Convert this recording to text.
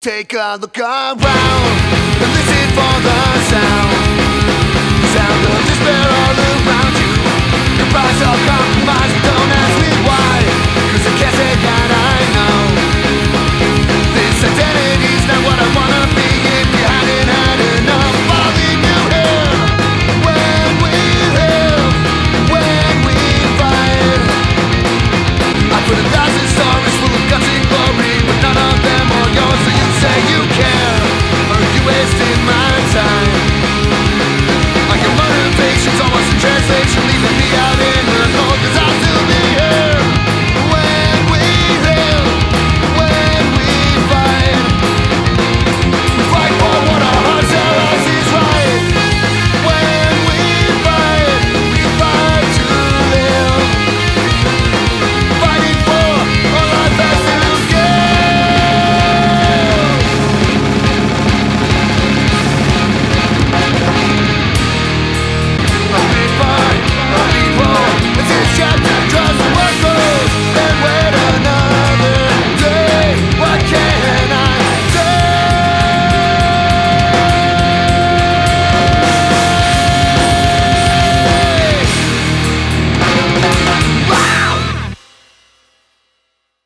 Take a look around and listen for the sound of despair all around you. Your price of compromise, don't